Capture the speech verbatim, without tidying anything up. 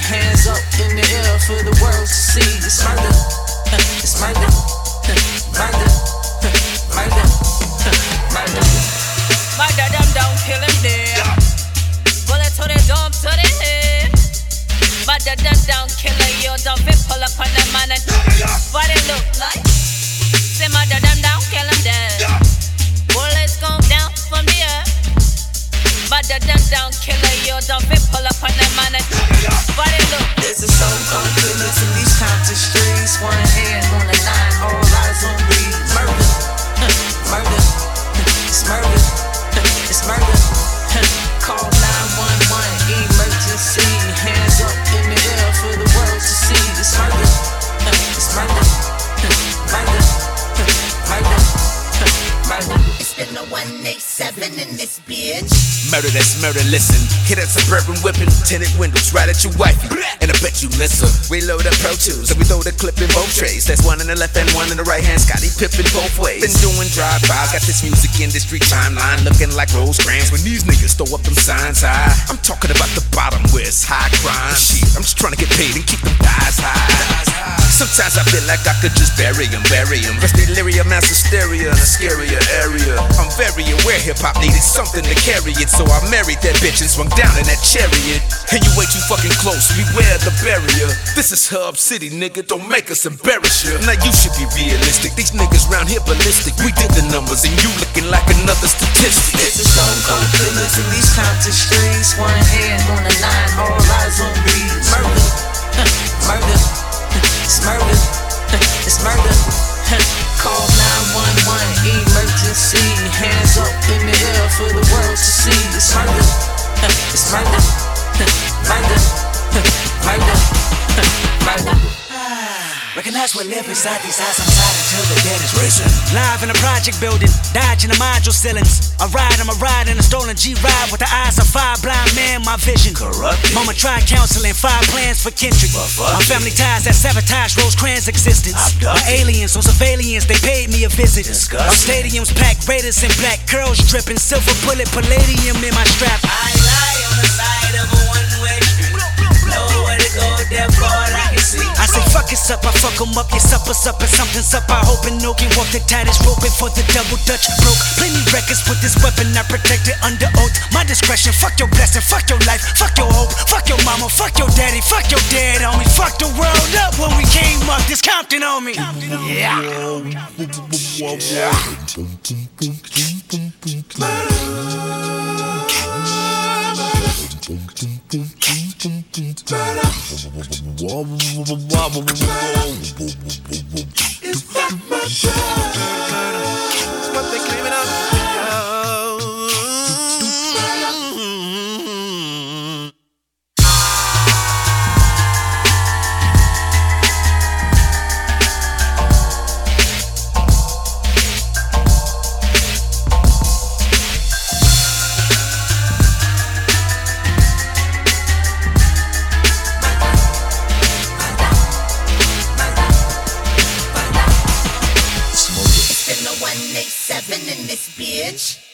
Hands up in the air for the world to see. It's murder, it's murder, murder, murder, murder. Murder them down, kill him there. Bullet to the dome, to the head. Murder them down, killer, you don't be pull up on them man and what it look like. Say murder them down, kill him dead. Bullets go down from the earth. Murder them down, killer, you don't be pull up on them man and what it look. There's a soul cold killers in these Compton streets. One hand on the line, all eyes on me. Murder, murder, it's murder, it's murder. Call nine one one, emergency. Hands up in the air for the world to see. It's murder, it's murder, murder, murder, murder. It's been a one eight seven in this bitch. Murder, that's murder, listen. Hit that suburban whipping, tinted windows right at your wifey. And I bet you listen. We load up Pro Tools, and we throw the clip in both trays. That's one in the left and one in the right hand. Scotty Pippen both ways. Been doing drive-bys, got this music industry timeline looking like Rosecrans when these niggas throw up them signs high. I'm talking about the bottom where it's high crime. Shit, I'm just trying to get paid and keep them thighs high. Sometimes I feel like I could just bury him, bury him. Rest delirium, mass hysteria in a scarier area. I'm very aware hip-hop needed something to carry it, so I married that bitch and swung down in that chariot. And you way too fucking close, beware the barrier. This is Hub City, nigga, don't make us embarrass you. Now you should be realistic, these niggas round here ballistic. We did the numbers and you looking like another statistic. There's a soul cold killers in these Compton streets. One hand on the line, all eyes on me. Murder, murder, it's murder, it's murder. Call nine one one, emergency. Hands up in the air for the world to see. It's murder, it's murder, murder, murder, murder. Recognize what live inside these eyes, I'm tired until the dead is risen. Live in a project building, dodging the module ceilings. I ride, I'm a ride in a stolen G-Ride with the eyes of five blind men, my vision. Corrupted. Mama tried counseling, five plans for Kendrick. My family ties that sabotage Rosecrans' existence. My aliens on surveillance, they paid me a visit. Our stadiums packed, Raiders in black, curls dripping, silver bullet, palladium in my strap. I lie on the side of a one-way street. Nowhere to go, therefore I can see. I say fuck it's up, I fuck 'em up, your supper's up and something's up. I hope and no can walk the tightest rope before the double dutch broke. Plenty records with this weapon, I protect it under oath. My discretion, fuck your blessing, fuck your life, fuck your hope, fuck your mama, fuck your daddy, fuck your dad on me. Fuck the world up when we came up, this Compton on me. Yeah. It's what they claiming up. one eight seven in this bitch.